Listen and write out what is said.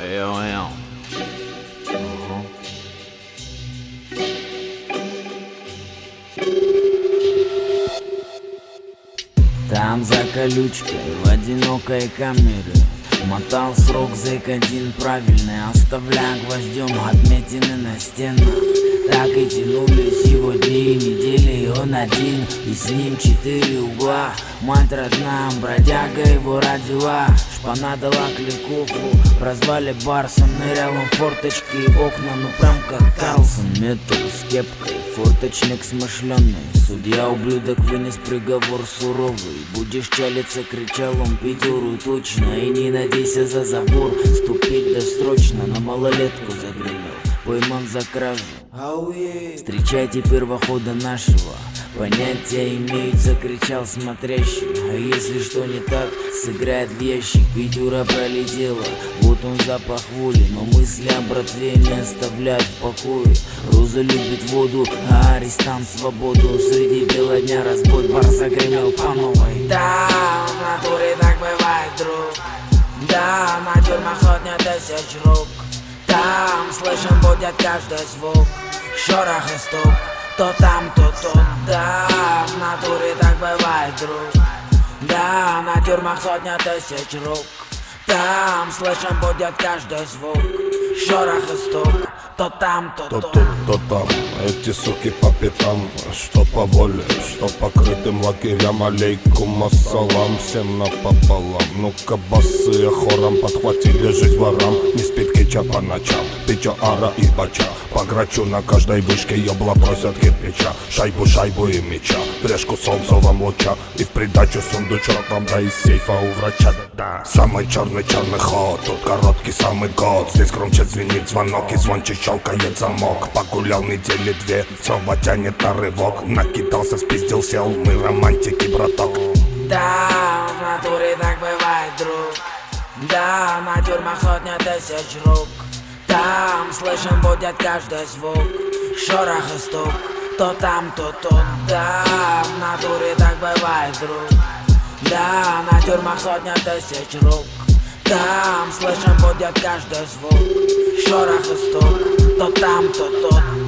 Йо-йо. Там за колючкой в одинокой камере мотал срок зэк один правильный, оставляя гвоздем отметины на стенах. Так и тянулись его дни и недели, и он один, и с ним 4 угла. Мать родная, бродяга его родила, шпана дала кликуху, прозвали Барсон. Нырял он в форточки и в окна, ну прям как Карлсон. Метр с кепкой, форточник смышленый, судья ублюдок вынес приговор суровый. Будешь чалиться, кричал он Петеру точно, и не надейся за забор ступить досрочно. На малолетку загремел, пойман за кражу. Встречайте первохода нашего, понятия имеются, кричал смотрящий. А если что не так, сыграет в ящик. Пятюра пролетела, вот он запах воли, но мысли о братве не оставляют в покое. Роза любит воду, а арестант свободу. Среди бела дня разбой, бар загремел по новой. Да, в натуре так бывает, друг. Да, на тюрьмах 100 000 рук. Там слышен будет каждый звук, шорох и стук, то там, то тут. Да, в натуре так бывает, друг. Да, на тюрьмах 100 000 рук. Там слышен будет каждый звук, шорох и стук, то там, то тут. То там, эти суки по пятам, что по воле, что покрытым лагерям. Алейкум ассалам, всем напополам. Ну-ка босые хором подхватили жизнь ворам. Не спит кича по ночам, пича ара и бача. По грачу на каждой вышке ёбла просят кирпича. Шайбу и меча, флешку солнцевом луча. И в придачу сундучок вам да из сейфа у врача. Да. Самый черный ход, тут короткий самый год. Здесь громче звенит звонок и звонче щелкает замок. Погулял недели 2, Сова тянет на рывок. Накидался, спиздил, сел, мы романтики, браток. Да, в натуре так бывает, друг. Да, на тюрьмах 100 000 рук. Там слышен будет каждый звук, шорох и стук, то там, то тут. Да, в натуре так бывает, друг. Да, на тюрьмах 100 000 рук. Там слышен будет каждый звук, шорох и стук, то там, то тут.